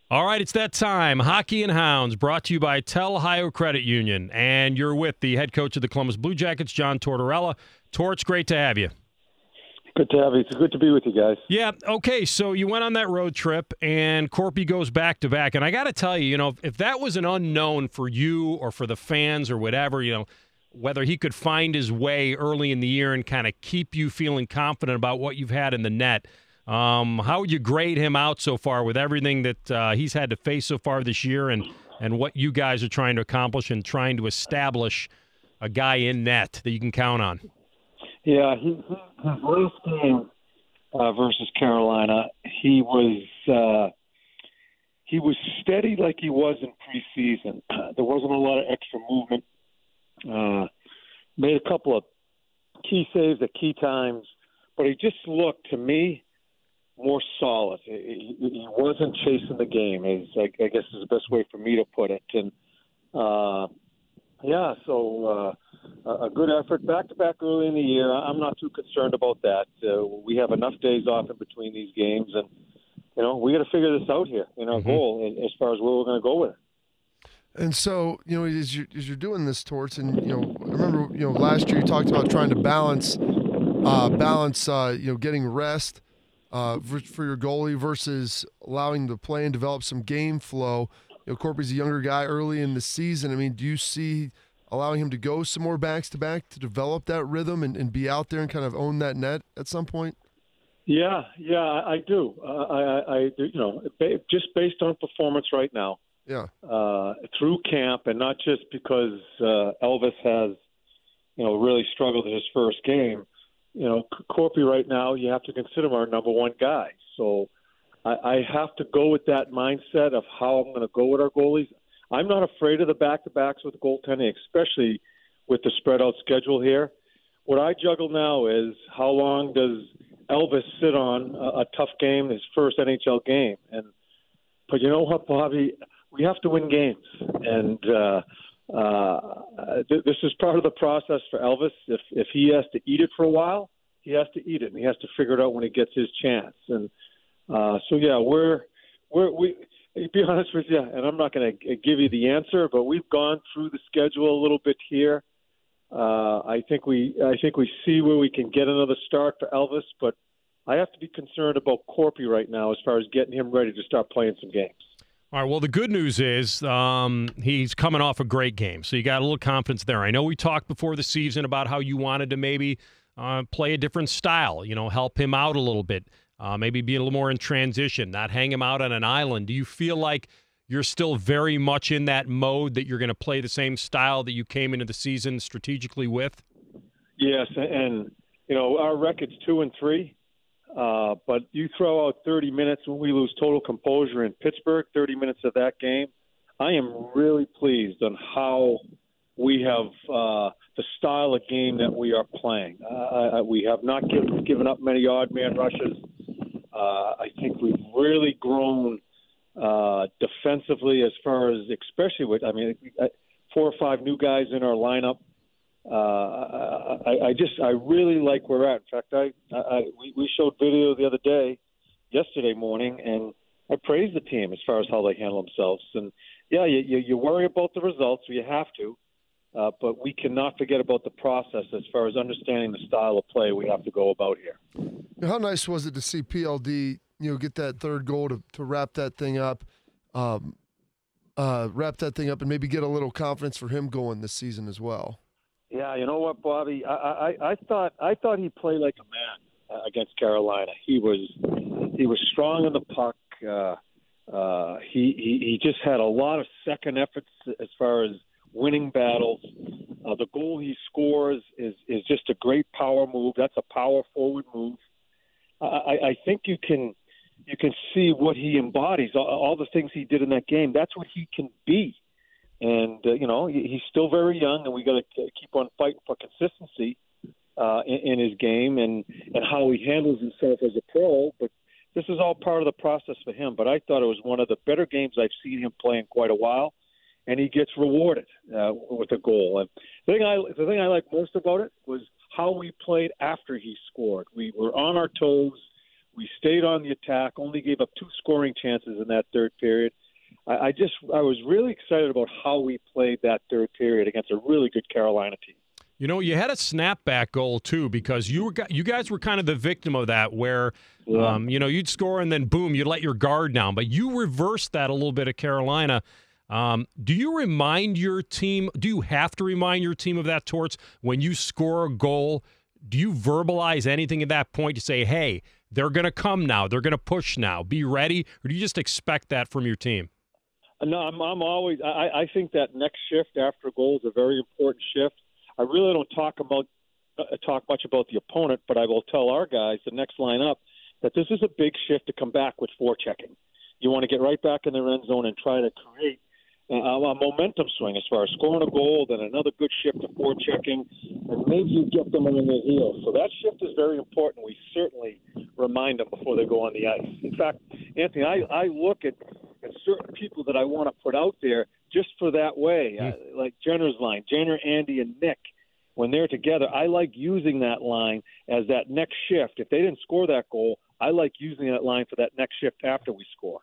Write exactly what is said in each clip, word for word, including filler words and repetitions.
All right, it's that time. Hockey and Hounds, brought to you by Tel Ohio Credit Union. And you're with the head coach of the Columbus Blue Jackets, John Tortorella. Torch, great to have you. Good to have you. It's good to be with you guys. Yeah, okay, so you went on that road trip, and Corpy goes back-to-back. And I got to tell you, you know, if that was an unknown for you or for the fans or whatever, you know, whether he could find his way early in the year and kind of keep you feeling confident about what you've had in the net, Um, how would you grade him out so far with everything that uh, he's had to face so far this year and, and what you guys are trying to accomplish and trying to establish a guy in net that you can count on? Yeah, he, his last game uh, versus Carolina, he was uh, he was steady like he was in preseason. There wasn't a lot of extra movement. Uh, made a couple of key saves at key times, but he just looked, to me, more solid. He, he wasn't chasing the game, is I, I guess is the best way for me to put it. And uh, yeah, so uh, a good effort, back to back early in the year. I'm not too concerned about that. Uh, we have enough days off in between these games, and you know we got to figure this out here in our mm-hmm. goal as far as where we're going to go with it. And so, you know, as you're, as you're doing this, Torts, and, you know, I remember, you know, last year you talked about trying to balance, uh, balance, uh, you know, getting rest uh, for, for your goalie versus allowing the play and develop some game flow. You know, Corpy's a younger guy early in the season. I mean, do you see allowing him to go some more backs-to-back to develop that rhythm and, and be out there and kind of own that net at some point? Yeah, yeah, I, I do. Uh, I, I, you know, just based on performance right now. Yeah. Uh, through camp, and not just because uh, Elvis has, you know, really struggled in his first game. You know, Corpy right now, you have to consider him our number one guy. So I, I have to go with that mindset of how I'm going to go with our goalies. I'm not afraid of the back-to-backs with goaltending, especially with the spread-out schedule here. What I juggle now is how long does Elvis sit on a, a tough game, his first N H L game? And but you know what, Bobby? We have to win games, and uh, uh, th- this is part of the process for Elvis. If if he has to eat it for a while, he has to eat it, and he has to figure it out when he gets his chance. And uh, so, yeah, we're we're we. To be honest with you, and I'm not going to give you the answer, but we've gone through the schedule a little bit here. Uh, I think we I think we see where we can get another start for Elvis, but I have to be concerned about Corpy right now as far as getting him ready to start playing some games. All right, well, the good news is um, he's coming off a great game, so you got a little confidence there. I know we talked before the season about how you wanted to maybe uh, play a different style, you know, help him out a little bit, uh, maybe be a little more in transition, not hang him out on an island. Do you feel like you're still very much in that mode that you're going to play the same style that you came into the season strategically with? Yes, and, you know, our record's two and three. Uh, but you throw out thirty minutes when we lose total composure in Pittsburgh, thirty minutes of that game. I am really pleased on how we have uh, the style of game that we are playing. Uh, we have not given, given up many odd man rushes. Uh, I think we've really grown uh, defensively as far as, especially with, I mean, four or five new guys in our lineup. Uh, I, I just, I really like where we're at. In fact, I, I we, we showed video the other day, yesterday morning, and I praised the team as far as how they handle themselves. And yeah, you, you, you worry about the results, you have to, uh, but we cannot forget about the process as far as understanding the style of play we have to go about here. How nice was it to see P L D, you know, get that third goal to, to wrap that thing up, um, uh, wrap that thing up, and maybe get a little confidence for him going this season as well. Yeah, you know what, Bobby? I, I, I thought I thought he played like a man uh, against Carolina. He was he was strong in the puck. Uh, uh, he, he he just had a lot of second efforts as far as winning battles. Uh, the goal he scores is is just a great power move. That's a power forward move. I, I think you can you can see what he embodies. All, all the things he did in that game. That's what he can be. And, uh, you know, he's still very young, and we got to keep on fighting for consistency uh, in, in his game and, and how he handles himself as a pro. But this is all part of the process for him. But I thought it was one of the better games I've seen him play in quite a while, and he gets rewarded uh, with a goal. And the thing, I, the thing I liked most about it was how we played after he scored. We were on our toes. We stayed on the attack, only gave up two scoring chances in that third period. I, I just I was really excited about how we played that third period against a really good Carolina team. You know, you had a snapback goal, too, because you were you guys were kind of the victim of that where, yeah. um, you know, you'd score and then, boom, you'd let your guard down. But you reversed that a little bit at Carolina. Um, do you remind your team, do you have to remind your team of that, Torts, when you score a goal? Do you verbalize anything at that point to say, hey, they're going to come now, they're going to push now, be ready? Or do you just expect that from your team? No, I'm, I'm always – I think that next shift after a goal is a very important shift. I really don't talk about uh, talk much about the opponent, but I will tell our guys, the next lineup, that this is a big shift to come back with forechecking. You want to get right back in their end zone and try to create uh, a momentum swing as far as scoring a goal, then another good shift to forechecking, and maybe you get them on their heels. So that shift is very important. We certainly remind them before they go on the ice. In fact, Anthony, I, I look at, at certain people that I want to put out there just for that way, mm. uh, like Jenner's line, Jenner, Andy, and Nick. When they're together, I like using that line as that next shift. If they didn't score that goal, I like using that line for that next shift after we score.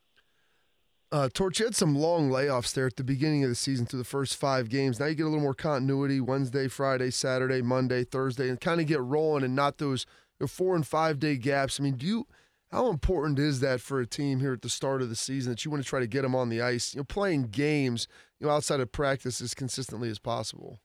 Uh, Torch, you had some long layoffs there at the beginning of the season through the first five games. Now you get a little more continuity Wednesday, Friday, Saturday, Monday, Thursday, and kind of get rolling and not those you know, four and five day gaps. I mean, do you? How important is that for a team here at the start of the season that you want to try to get them on the ice, you know, playing games, you know, outside of practice as consistently as possible?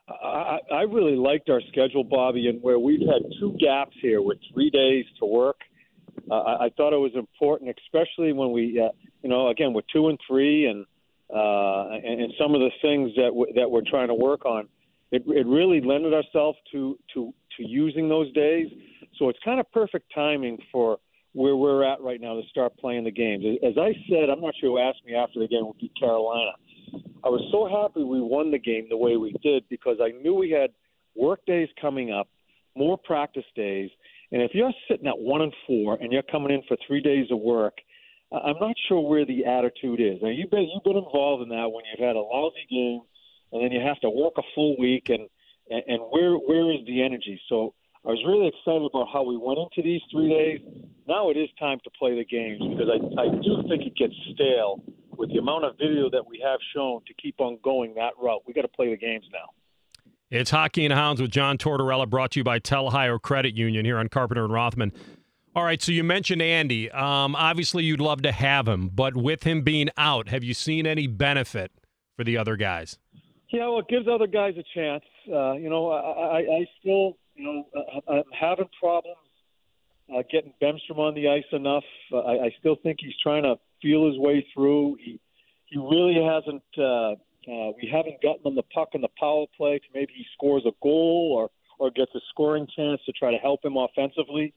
I, I really liked our schedule, Bobby, and where we've had two gaps here with three days to work. Uh, I, I thought it was important, especially when we, uh, you know, again, we're two and three, and uh, and, and some of the things that w- that we're trying to work on. It, it really lended ourselves to to to using those days. So it's kind of perfect timing for where we're at right now to start playing the games. As I said, I'm not sure who asked me after the game would be Carolina. I was so happy we won the game the way we did because I knew we had work days coming up, more practice days, and if you're sitting at one and four and you're coming in for three days of work, I'm not sure where the attitude is. Now you've been you've been involved in that when you've had a lousy game and then you have to work a full week, and and, and where where is the energy? So I was really excited about how we went into these three days. Now it is time to play the games because I, I do think it gets stale with the amount of video that we have shown to keep on going that route. We got to play the games now. It's Hockey and Hounds with John Tortorella, brought to you by Tel-Ohio Credit Union here on Carpenter and Rothman. All right, so you mentioned Andy. Um, obviously, you'd love to have him, but with him being out, have you seen any benefit for the other guys? Yeah, well, it gives other guys a chance. Uh, you know, I, I, I still, you know, I'm having problems uh, getting Bemstrom on the ice enough. Uh, I, I still think he's trying to feel his way through. He he really hasn't. Uh, uh, we haven't gotten him the puck in the power play to maybe he scores a goal or or gets a scoring chance to try to help him offensively.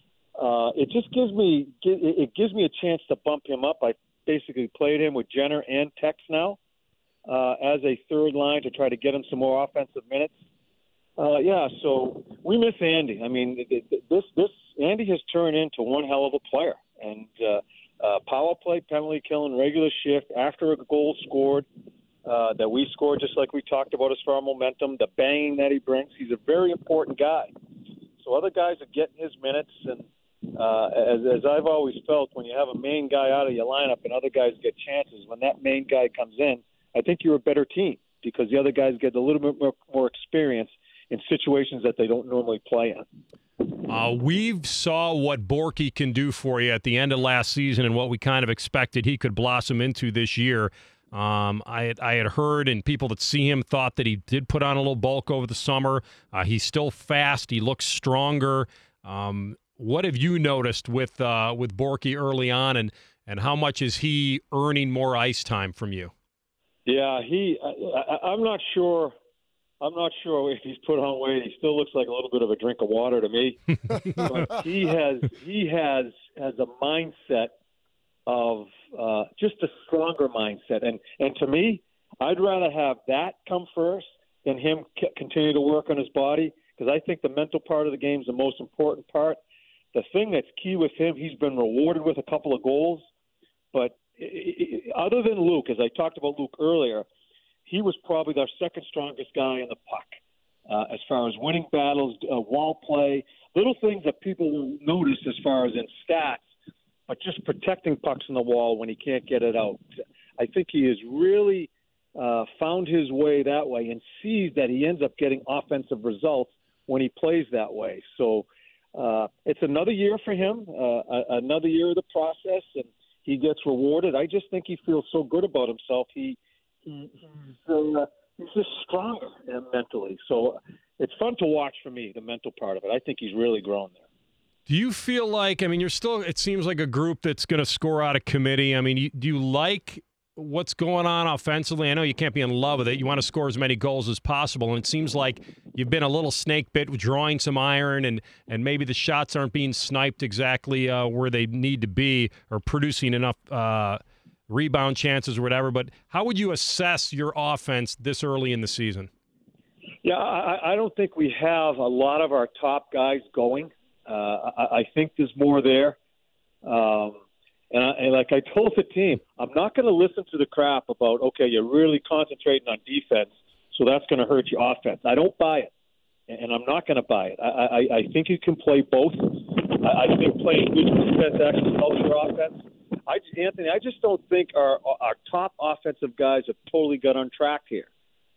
Uh, it just gives me it gives me a chance to bump him up. I basically played him with Jenner and Tex now uh, as a third line to try to get him some more offensive minutes. Uh, yeah, so we miss Andy. I mean, this this Andy has turned into one hell of a player, and uh, uh, power play, penalty kill, and regular shift after a goal scored uh, that we scored, just like we talked about as far as momentum, the banging that he brings. He's a very important guy. So other guys are getting his minutes, and uh, as, as I've always felt, when you have a main guy out of your lineup and other guys get chances, when that main guy comes in, I think you're a better team because the other guys get a little bit more, more experience in situations that they don't normally play in. Uh, we saw what Borky can do for you at the end of last season and what we kind of expected he could blossom into this year. Um, I, had, I had heard and people that see him thought that he did put on a little bulk over the summer. Uh, he's still fast. He looks stronger. Um, what have you noticed with uh, with Borky early on, and, and how much is he earning more ice time from you? Yeah, he. I, I, I'm not sure. I'm not sure if he's put on weight. He still looks like a little bit of a drink of water to me. But he has he has has a mindset of uh, just a stronger mindset, and and to me, I'd rather have that come first than him c- continue to work on his body, because I think the mental part of the game is the most important part. The thing that's key with him, he's been rewarded with a couple of goals, but it, it, other than Luke, as I talked about Luke earlier, he was probably our second strongest guy in the puck. uh, as far as winning battles, uh, wall play, little things that people will notice as far as in stats, but just protecting pucks on the wall when he can't get it out. I think he has really uh, found his way that way and sees that he ends up getting offensive results when he plays that way. So uh, it's another year for him, uh, another year of the process, and he gets rewarded. I just think he feels so good about himself. He, he he's, uh, he's just stronger uh, mentally. So it's fun to watch for me, the mental part of it. I think he's really grown there. Do you feel like, I mean, you're still, it seems like a group that's going to score out of committee. I mean, you, do you like what's going on offensively? I know you can't be in love with it. You want to score as many goals as possible. And it seems like you've been a little snake bit with drawing some iron, and, and maybe the shots aren't being sniped exactly uh, where they need to be or producing enough uh, rebound chances or whatever. But how would you assess your offense this early in the season? Yeah, I, I don't think we have a lot of our top guys going. Uh, I, I think there's more there. Um, and, I, and like I told the team, I'm not going to listen to the crap about, okay, you're really concentrating on defense, so that's going to hurt your offense. I don't buy it, and I'm not going to buy it. I, I, I think you can play both. I, I think playing good defense actually helps your offense. I, Anthony, I just don't think our, our top offensive guys have totally got on track here.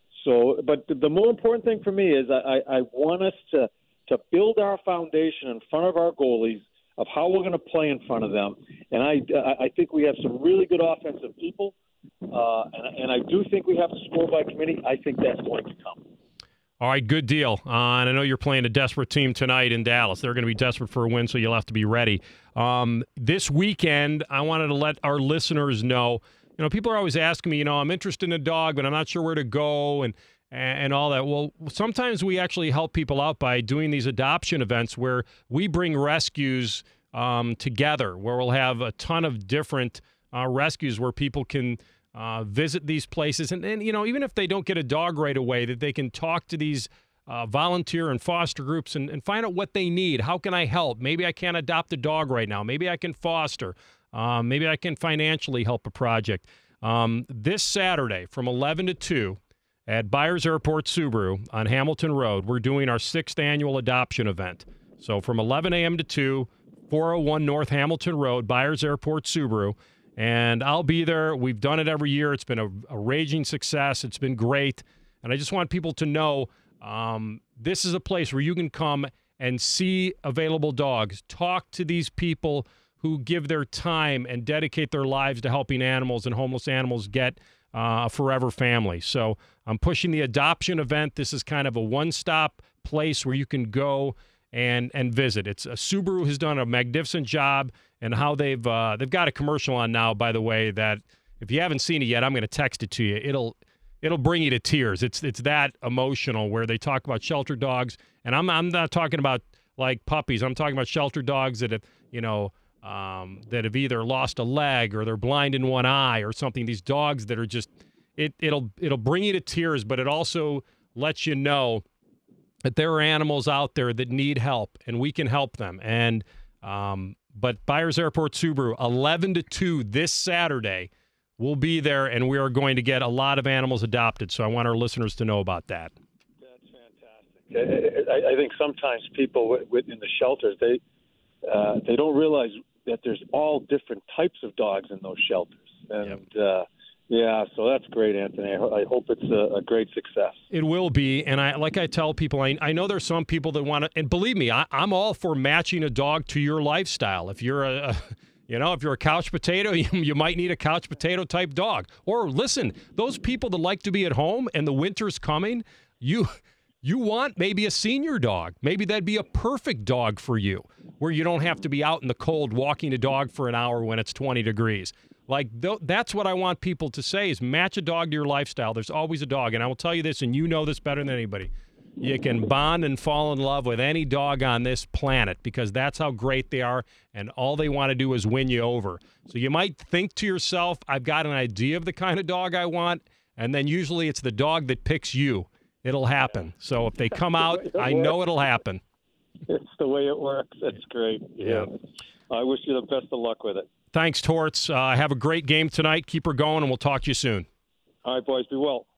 So, but the, the more important thing for me is I, I, I want us to to build our foundation in front of our goalies of how we're going to play in front of them. And I, I think we have some really good offensive people, uh, and, and I do think we have to score by committee. I think that's going to come. All right, good deal. Uh, and I know you're playing a desperate team tonight in Dallas. They're going to be desperate for a win, so you'll have to be ready. Um, this weekend, I wanted to let our listeners know, you know, people are always asking me, you know, I'm interested in a dog, but I'm not sure where to go, and and all that. Well, sometimes we actually help people out by doing these adoption events where we bring rescues um, together, where we'll have a ton of different uh, rescues where people can uh, visit these places. And, and, you know, even if they don't get a dog right away, that they can talk to these uh, volunteer and foster groups and, and find out what they need. How can I help? Maybe I can't adopt a dog right now. Maybe I can foster. Um, maybe I can financially help a project. Um, this Saturday from eleven to two, at Byers Airport Subaru on Hamilton Road, we're doing our sixth annual adoption event. So from eleven a.m. to two, four oh one North Hamilton Road, Byers Airport Subaru. And I'll be there. We've done it every year. It's been a, a raging success. It's been great. And I just want people to know um, this is a place where you can come and see available dogs, talk to these people who give their time and dedicate their lives to helping animals and homeless animals get Uh, a forever family. So I'm pushing the adoption event. This is kind of a one-stop place where you can go and and visit. It's uh, Subaru has done a magnificent job, and how they've uh, they've got a commercial on now, by the way, that if you haven't seen it yet, I'm going to text it to you. It'll it'll bring you to tears. It's it's that emotional, where they talk about shelter dogs, and I'm I'm not talking about like puppies. I'm talking about shelter dogs that have, you know, Um, that have either lost a leg or they're blind in one eye or something. These dogs that are just, it, it'll it'll bring you to tears, but it also lets you know that there are animals out there that need help, and we can help them. And um, but Byers Airport Subaru, eleven to two this Saturday, we'll be there, and we are going to get a lot of animals adopted. So I want our listeners to know about that. That's fantastic. I, I think sometimes people in the shelters, they uh, they don't realize that there's all different types of dogs in those shelters. And, yep. uh, yeah, so that's great, Anthony. I, I hope it's a, a great success. It will be. And I, like I tell people, I, I know there's some people that want to, and believe me, I, I'm all for matching a dog to your lifestyle. If you're a, a you know, if you're a couch potato, you, you might need a couch potato type dog. Or listen, those people that like to be at home and the winter's coming, you... You want maybe a senior dog. Maybe that'd be a perfect dog for you, where you don't have to be out in the cold walking a dog for an hour when it's twenty degrees. Like, th- that's what I want people to say, is match a dog to your lifestyle. There's always a dog. And I will tell you this, and you know this better than anybody. You can bond and fall in love with any dog on this planet, because that's how great they are, and all they want to do is win you over. So you might think to yourself, I've got an idea of the kind of dog I want, and then usually it's the dog that picks you. It'll happen. So if they come out, I know it'll happen. It's the way it works. That's great. Yeah. I wish you the best of luck with it. Thanks, Torts. Uh, have a great game tonight. Keep her going, and we'll talk to you soon. All right, boys. Be well.